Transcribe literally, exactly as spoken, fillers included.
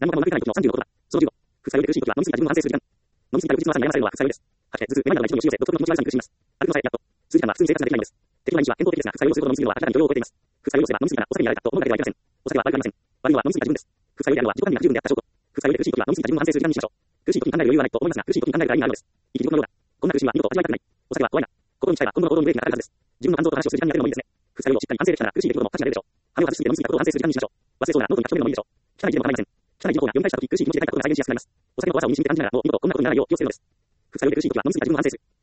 何もかもうまくいかない時のさんじゅうのことだ。そのじゅうご、副作用で苦しい時は飲みすぎた自分を反省する時間。飲みすぎた翌日の朝に悩まされるのは副作用です。はち、頭痛、めまいなどの一部の日常生、独特の気持ち悪さに苦しみます。歩くのさえやっと。数時間は普通に生活ができないのです。適度な飲酒は健康的ですが、副作用をするほど飲みすぎるのは明らかに許容を超えています。副作用をすれば飲みすぎたらお酒にやられたと思うだけではいけません。お酒は悪くありません。悪いのは飲みすぎた自分です。副作用であるのは自己管理が不十分であった証拠。副作用で苦しい時は飲みすぎた自分を反省する時間にしましょう。苦しい時に考える余裕はないと思いますが、苦しい時に考えるラインがあるのです。生き地獄のようだ。こんな苦しみは二度と味わいたくない。お酒は怖いな。心に誓えば今後の行動にブレーキがかかるはずです。自分の安増と話をする時間に当てるのもいいですね。副作用をしっかり反省できたら苦しい出来事も価値が出るでしょう。羽を外しすぎて飲みすぎたことを反省する時間にしましょう。忘れそうなノートに書き留めるのもいいでしょう。汚い字でも構いません。汚い字の方が読み返した時苦しい気持ちで書いたことが再現しやすくなります。お酒の怖さを身に染みて感じながらもう二度とこんなことにならないよう気をつけるのです。副作用で苦しい時は飲みすぎた自分を反省する。